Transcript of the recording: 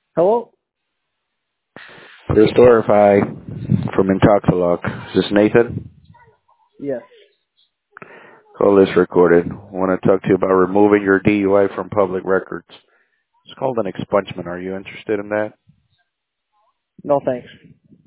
Hello? Verify from Intoxalock. Is this Nathan? Yes. Call this recorded. I want to talk to you about removing your DUI from public records. It's called an expungement. Are you interested in that? No thanks.